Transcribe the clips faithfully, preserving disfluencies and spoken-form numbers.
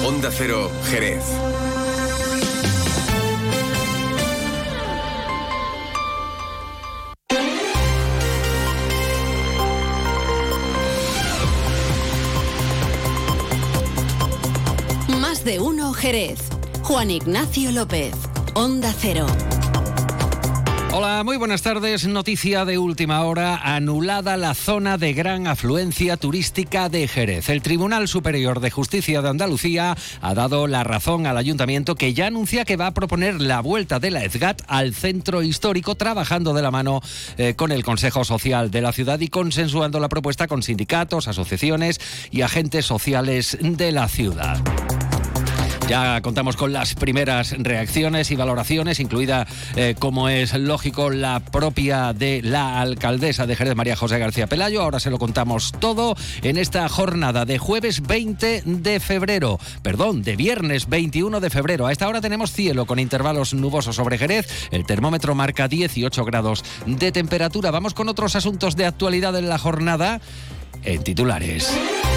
Onda Cero, Jerez. Más de uno Jerez. Juan Ignacio López, Onda Cero. Hola, muy buenas tardes. Noticia de última hora: anulada la zona de gran afluencia turística de Jerez. El Tribunal Superior de Justicia de Andalucía ha dado la razón al Ayuntamiento, que ya anuncia que va a proponer la vuelta de la EZGAT al centro histórico, trabajando de la mano eh, con el Consejo Social de la ciudad y consensuando la propuesta con sindicatos, asociaciones y agentes sociales de la ciudad. Ya contamos con las primeras reacciones y valoraciones, incluida, eh, como es lógico, la propia de la alcaldesa de Jerez, María José García Pelayo. Ahora se lo contamos todo en esta jornada de jueves veinte de febrero, perdón, de viernes veintiuno de febrero. A esta hora tenemos cielo con intervalos nubosos sobre Jerez. El termómetro marca dieciocho grados de temperatura. Vamos con otros asuntos de actualidad en la jornada en titulares.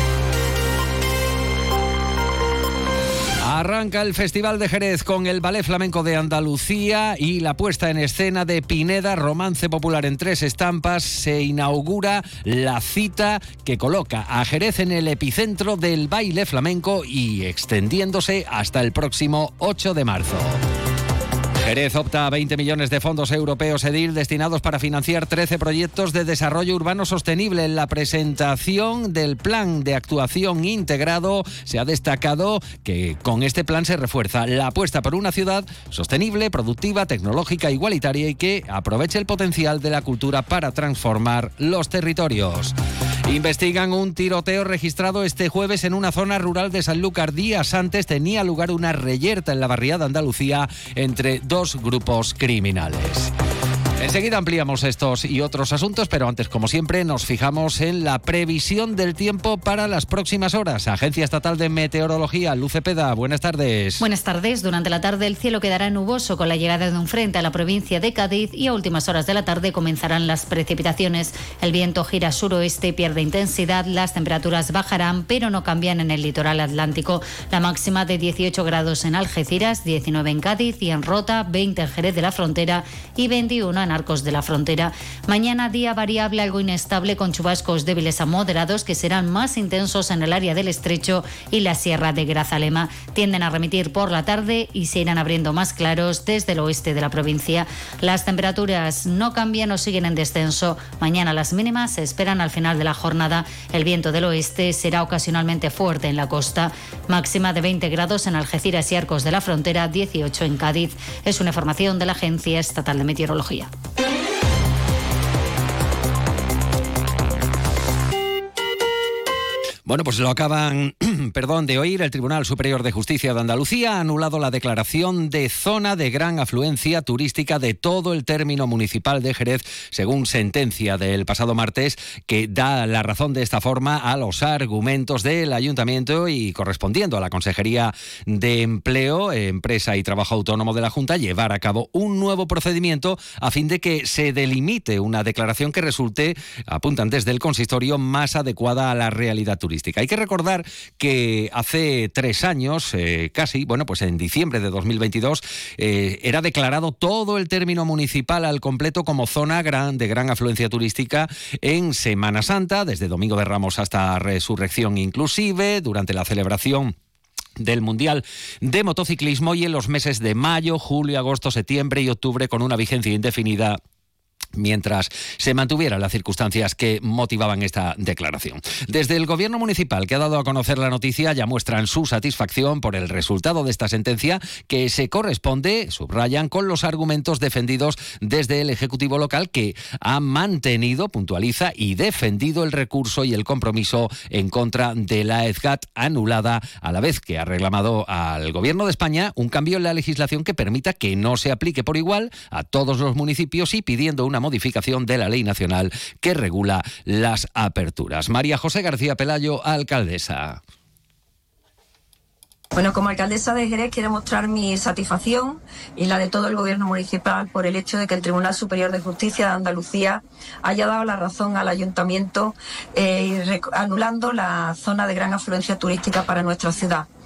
Arranca el Festival de Jerez con el Ballet Flamenco de Andalucía y la puesta en escena de Pineda, romance popular en tres estampas. Se inaugura la cita que coloca a Jerez en el epicentro del baile flamenco y extendiéndose hasta el próximo ocho de marzo. Jerez opta a veinte millones de fondos europeos EDIL destinados para financiar trece proyectos de desarrollo urbano sostenible. En la presentación del plan de actuación integrado se ha destacado que con este plan se refuerza la apuesta por una ciudad sostenible, productiva, tecnológica, igualitaria y que aproveche el potencial de la cultura para transformar los territorios. Investigan un tiroteo registrado este jueves en una zona rural de Sanlúcar. Días antes tenía lugar una reyerta en la barriada Andalucía entre dos grupos criminales. Enseguida ampliamos estos y otros asuntos, pero antes, como siempre, nos fijamos en la previsión del tiempo para las próximas horas. Agencia Estatal de Meteorología, Luz Cepeda, buenas tardes. Buenas tardes. Durante la tarde el cielo quedará nuboso con la llegada de un frente a la provincia de Cádiz y a últimas horas de la tarde comenzarán las precipitaciones. El viento gira suroeste y pierde intensidad, las temperaturas bajarán, pero no cambian en el litoral atlántico. La máxima de dieciocho grados en Algeciras, diecinueve en Cádiz y en Rota, veinte en Jerez de la Frontera y veintiuno en Arcos de la Frontera. Mañana día variable, algo inestable, con chubascos débiles a moderados que serán más intensos en el área del Estrecho y la Sierra de Grazalema. Tienden a remitir por la tarde y se irán abriendo más claros desde el oeste de la provincia. Las temperaturas no cambian o siguen en descenso. Mañana las mínimas se esperan al final de la jornada. El viento del oeste será ocasionalmente fuerte en la costa. Máxima de veinte grados en Algeciras y Arcos de la Frontera, dieciocho en Cádiz. Es una información de la Agencia Estatal de Meteorología. Bueno, pues lo acaban, perdón, de oír. El Tribunal Superior de Justicia de Andalucía ha anulado la declaración de zona de gran afluencia turística de todo el término municipal de Jerez, según sentencia del pasado martes, que da la razón de esta forma a los argumentos del Ayuntamiento y correspondiendo a la Consejería de Empleo, Empresa y Trabajo Autónomo de la Junta, llevar a cabo un nuevo procedimiento a fin de que se delimite una declaración que resulte, apuntan desde el consistorio, más adecuada a la realidad turística. Hay que recordar que hace tres años, eh, casi, bueno, pues en diciembre de dos mil veintidós, eh, era declarado todo el término municipal al completo como zona gran, de gran afluencia turística en Semana Santa, desde Domingo de Ramos hasta Resurrección inclusive, durante la celebración del Mundial de Motociclismo y en los meses de mayo, julio, agosto, septiembre y octubre, con una vigencia indefinida mientras se mantuvieran las circunstancias que motivaban esta declaración. Desde el Gobierno municipal, que ha dado a conocer la noticia, ya muestran su satisfacción por el resultado de esta sentencia, que se corresponde, subrayan, con los argumentos defendidos desde el Ejecutivo local, que ha mantenido, puntualiza, y defendido el recurso y el compromiso en contra de la EZGAT anulada, a la vez que ha reclamado al Gobierno de España un cambio en la legislación que permita que no se aplique por igual a todos los municipios y pidiendo una modificación de la ley nacional que regula las aperturas. María José García Pelayo, alcaldesa. Bueno, como alcaldesa de Jerez quiero mostrar mi satisfacción y la de todo el Gobierno municipal por el hecho de que el Tribunal Superior de Justicia de Andalucía haya dado la razón al Ayuntamiento eh, anulando la zona de gran afluencia turística para nuestra ciudad.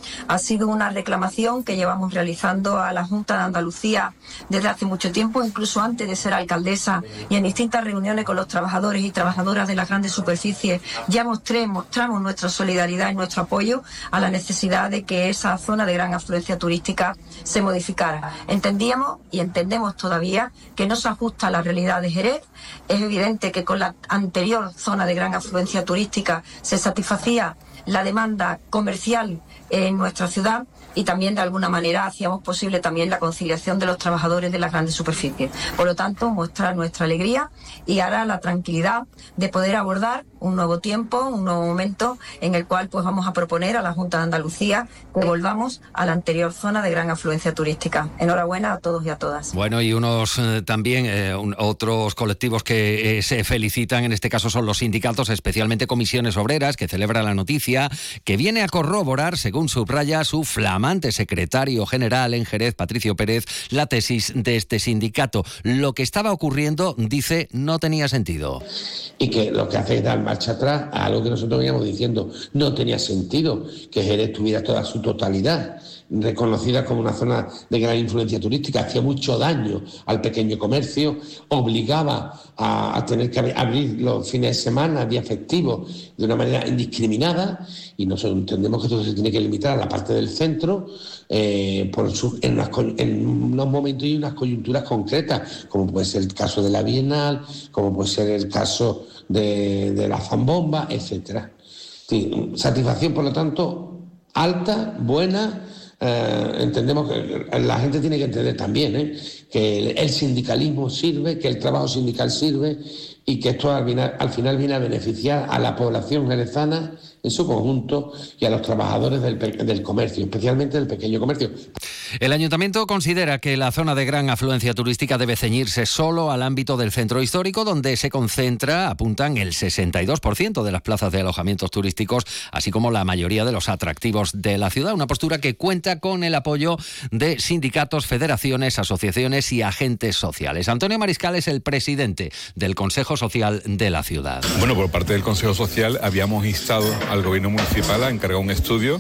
Ha sido una reclamación que llevamos realizando a la Junta de Andalucía desde hace mucho tiempo, incluso antes de ser alcaldesa, y en distintas reuniones con los trabajadores y trabajadoras de las grandes superficies ya mostré, mostramos nuestra solidaridad y nuestro apoyo a la necesidad de que esa zona de gran afluencia turística se modificara. Entendíamos y entendemos todavía que no se ajusta a la realidad de Jerez. Es evidente que con la anterior zona de gran afluencia turística se satisfacía la demanda comercial en nuestra ciudad y también de alguna manera hacíamos posible también la conciliación de los trabajadores de las grandes superficies. Por lo tanto, mostrar nuestra alegría y ahora la tranquilidad de poder abordar un nuevo tiempo, un nuevo momento en el cual pues vamos a proponer a la Junta de Andalucía que volvamos a la anterior zona de gran afluencia turística. Enhorabuena a todos y a todas. Bueno, y unos eh, también, eh, un, otros colectivos que eh, se felicitan, en este caso son los sindicatos, especialmente Comisiones Obreras, que celebra la noticia, que viene a corroborar, según subraya su flamante secretario general en Jerez, Patricio Pérez, la tesis de este sindicato. Lo que estaba ocurriendo, dice, no tenía sentido. Y que lo que hace es dar marcha atrás a algo que nosotros veníamos diciendo. No tenía sentido que Jerez tuviera toda su totalidad reconocida como una zona de gran influencia turística. Hacía mucho daño al pequeño comercio, obligaba a, a tener que abrir los fines de semana, días festivos, de una manera indiscriminada, y nosotros entendemos que esto se tiene que limitar a la parte del centro eh, por su, en, unas, en unos momentos y unas coyunturas concretas, como puede ser el caso de la Bienal, como puede ser el caso de, de la Zambomba, etcétera. Sí, satisfacción, por lo tanto, alta, buena. Eh, entendemos que la gente tiene que entender también ¿eh? que el, el sindicalismo sirve, que el trabajo sindical sirve y que esto al final, al final viene a beneficiar a la población jerezana en su conjunto y a los trabajadores del, del comercio, especialmente del pequeño comercio. El Ayuntamiento considera que la zona de gran afluencia turística debe ceñirse solo al ámbito del centro histórico, donde se concentra, apuntan, el sesenta y dos por ciento de las plazas de alojamientos turísticos, así como la mayoría de los atractivos de la ciudad. Una postura que cuenta con el apoyo de sindicatos, federaciones, asociaciones y agentes sociales. Antonio Mariscal es el presidente del Consejo Social de la ciudad. Bueno, por parte del Consejo Social habíamos instado al Gobierno Municipal a encargar un estudio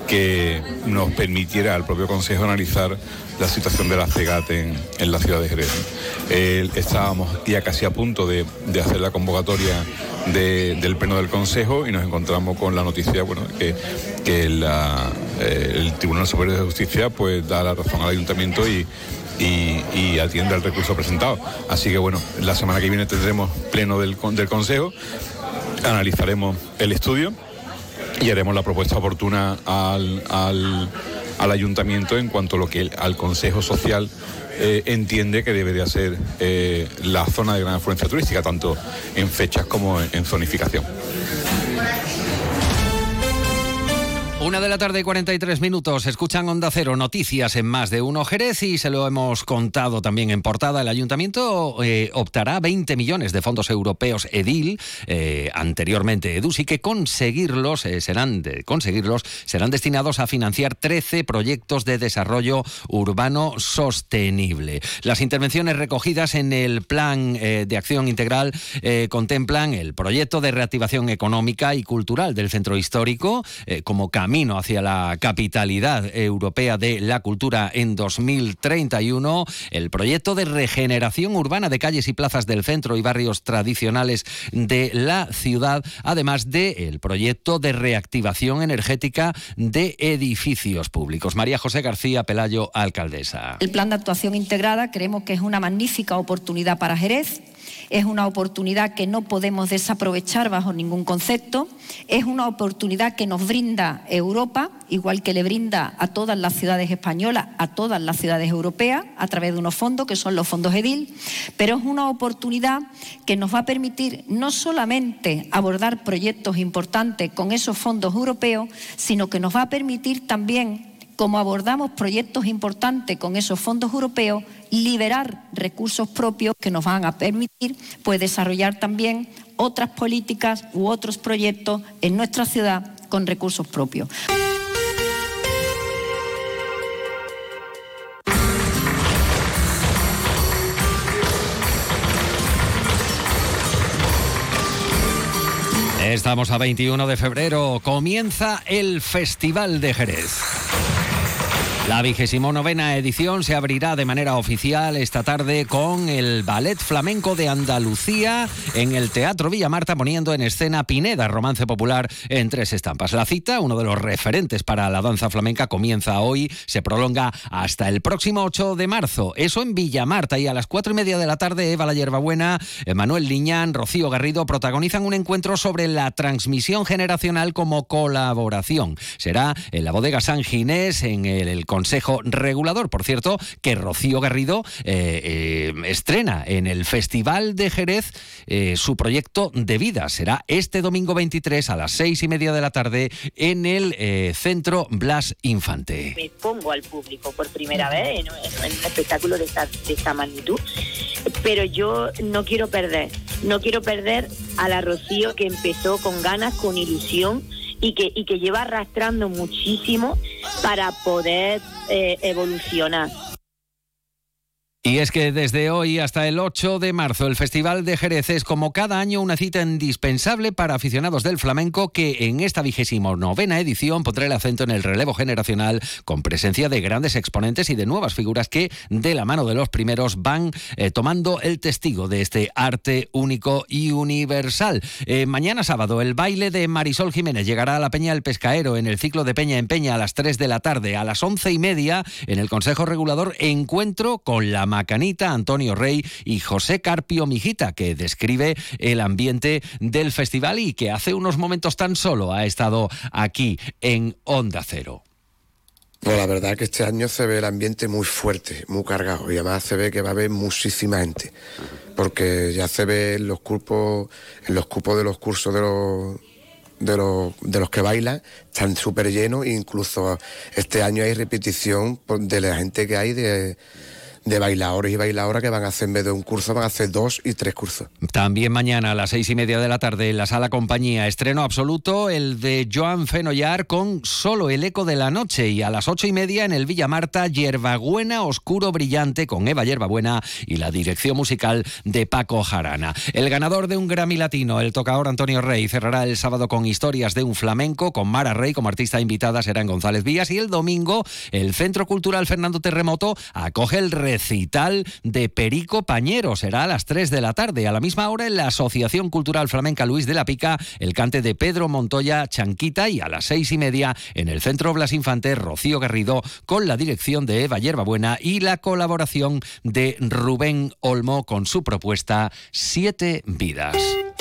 que nos permitiera al propio Consejo analizar la situación de la CEGAT en, en la ciudad de Jerez. Eh, estábamos ya casi a punto de, de hacer la convocatoria de, del Pleno del Consejo y nos encontramos con la noticia, bueno, que, que la, eh, el Tribunal Superior de Justicia pues da la razón al Ayuntamiento y Y, y atiende al recurso presentado. Así que bueno, la semana que viene tendremos pleno del, del Consejo, analizaremos el estudio y haremos la propuesta oportuna al, al, al Ayuntamiento en cuanto a lo que el, al Consejo Social eh, entiende que debería ser eh, la zona de gran afluencia turística, tanto en fechas como en, en zonificación. Una de la tarde, cuarenta y tres minutos. Escuchan Onda Cero, noticias en Más de Uno Jerez, y se lo hemos contado también en portada. El Ayuntamiento eh, optará a veinte millones de fondos europeos EDIL, eh, anteriormente EDUS, y que conseguirlos, eh, serán de conseguirlos serán destinados a financiar trece proyectos de desarrollo urbano sostenible. Las intervenciones recogidas en el Plan eh, de Acción Integral eh, contemplan el proyecto de reactivación económica y cultural del centro histórico eh, como camino camino hacia la capitalidad europea de la cultura en dos mil treinta y uno, el proyecto de regeneración urbana de calles y plazas del centro y barrios tradicionales de la ciudad, además del proyecto de reactivación energética de edificios públicos. María José García Pelayo, alcaldesa. El plan de actuación integrada creemos que es una magnífica oportunidad para Jerez. Es una oportunidad que no podemos desaprovechar bajo ningún concepto. Es una oportunidad que nos brinda Europa, igual que le brinda a todas las ciudades españolas, a todas las ciudades europeas, a través de unos fondos que son los fondos EDIL. Pero es una oportunidad que nos va a permitir no solamente abordar proyectos importantes con esos fondos europeos, sino que nos va a permitir también, como abordamos proyectos importantes con esos fondos europeos, liberar recursos propios que nos van a permitir pues, desarrollar también otras políticas u otros proyectos en nuestra ciudad con recursos propios. Estamos a veintiuno de febrero, comienza el Festival de Jerez. La vigésimo novena edición se abrirá de manera oficial esta tarde con el Ballet Flamenco de Andalucía en el Teatro Villa Marta, poniendo en escena Pineda, romance popular en tres estampas. La cita, uno de los referentes para la danza flamenca, comienza hoy, se prolonga hasta el próximo ocho de marzo. Eso en Villa Marta, y a las cuatro y media de la tarde, Eva la Hierbabuena, Manuel Liñán, Rocío Garrido protagonizan un encuentro sobre la transmisión generacional como colaboración. Será en la Bodega San Ginés, en el, el Consejo Regulador. Por cierto, que Rocío Garrido eh, eh, estrena en el Festival de Jerez eh, su proyecto de vida. Será este domingo veintitrés a las seis y media de la tarde en el eh, Centro Blas Infante. Me pongo al público por primera vez en, en un espectáculo de esta, de esta magnitud, pero yo no quiero perder, no quiero perder a la Rocío que empezó con ganas, con ilusión, y que, y que lleva arrastrando muchísimo para poder eh, evolucionar. Y es que desde hoy hasta el ocho de marzo el Festival de Jerez es, como cada año, una cita indispensable para aficionados del flamenco, que en esta vigésimo novena edición pondrá el acento en el relevo generacional, con presencia de grandes exponentes y de nuevas figuras que, de la mano de los primeros, van eh, tomando el testigo de este arte único y universal. Eh, mañana sábado el baile de Marisol Jiménez llegará a la Peña del Pescaero en el ciclo de Peña en Peña a las tres de la tarde. A las once y media en el Consejo Regulador, encuentro con la Macanita, Antonio Rey y José Carpio Mijita, que describe el ambiente del festival y que hace unos momentos tan solo ha estado aquí en Onda Cero. Pues la verdad es que este año se ve el ambiente muy fuerte, muy cargado, y además se ve que va a haber muchísima gente, porque ya se ve en los cupos, en los cupos de los cursos de los de los de los que bailan, están súper llenos, e incluso este año hay repetición de la gente que hay de de bailadores y bailadoras que van a hacer, en vez de un curso, van a hacer dos y tres cursos. También mañana a las seis y media de la tarde en la Sala Compañía, estreno absoluto, el de Joan Fenollar con Solo el eco de la noche, y a las ocho y media en el Villa Marta, Hierbabuena Oscuro Brillante con Eva Hierbabuena y la dirección musical de Paco Jarana. El ganador de un Grammy Latino, el tocador Antonio Rey, cerrará el sábado con Historias de un flamenco, con Mara Rey como artista invitada, será en González Vías, y el domingo el Centro Cultural Fernando Terremoto acoge el recital de Perico Pañero. Será a las tres de la tarde. A la misma hora en la Asociación Cultural Flamenca Luis de la Pica, el cante de Pedro Montoya Chanquita, y a las seis y media en el Centro Blas Infante, Rocío Garrido con la dirección de Eva Hierbabuena y la colaboración de Rubén Olmo con su propuesta Siete Vidas.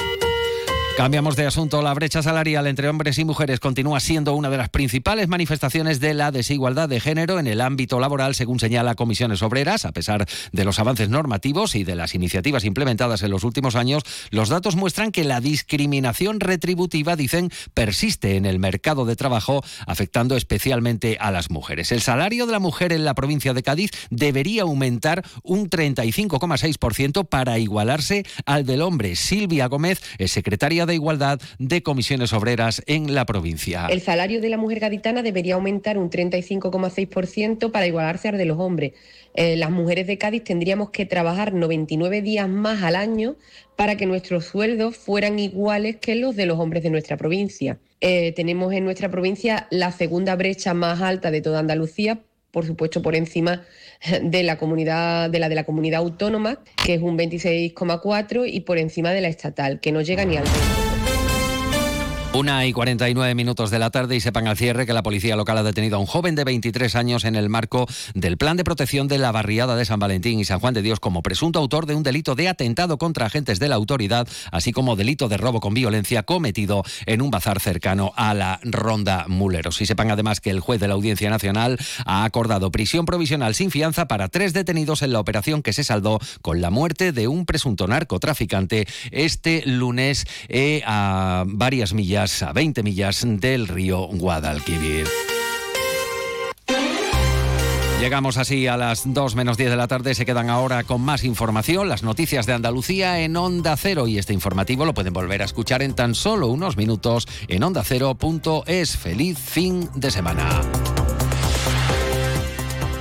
Cambiamos de asunto. La brecha salarial entre hombres y mujeres continúa siendo una de las principales manifestaciones de la desigualdad de género en el ámbito laboral, según señala Comisiones Obreras. A pesar de los avances normativos y de las iniciativas implementadas en los últimos años, los datos muestran que la discriminación retributiva, dicen, persiste en el mercado de trabajo, afectando especialmente a las mujeres. El salario de la mujer en la provincia de Cádiz debería aumentar un treinta y cinco coma seis por ciento para igualarse al del hombre. Silvia Gómez es secretaria de Igualdad de Comisiones Obreras en la provincia. El salario de la mujer gaditana debería aumentar un treinta y cinco coma seis por ciento para igualarse al de los hombres. Eh, las mujeres de Cádiz tendríamos que trabajar noventa y nueve días más al año para que nuestros sueldos fueran iguales que los de los hombres de nuestra provincia. Eh, tenemos en nuestra provincia la segunda brecha más alta de toda Andalucía, por supuesto por encima de la comunidad de la de la comunidad autónoma, que es un veintiséis coma cuatro, y por encima de la estatal, que no llega ni al veinte. Una y cuarenta y nueve minutos de la tarde, y sepan al cierre que la policía local ha detenido a un joven de veintitrés años en el marco del plan de protección de la barriada de San Valentín y San Juan de Dios como presunto autor de un delito de atentado contra agentes de la autoridad, así como delito de robo con violencia cometido en un bazar cercano a la Ronda Muleros. Y sepan además que el juez de la Audiencia Nacional ha acordado prisión provisional sin fianza para tres detenidos en la operación que se saldó con la muerte de un presunto narcotraficante este lunes eh, a varias millas a veinte millas del río Guadalquivir. Llegamos así a las dos menos diez de la tarde. Se quedan ahora con más información, las noticias de Andalucía en Onda Cero, y este informativo lo pueden volver a escuchar en tan solo unos minutos en onda cero punto es. Feliz fin de semana.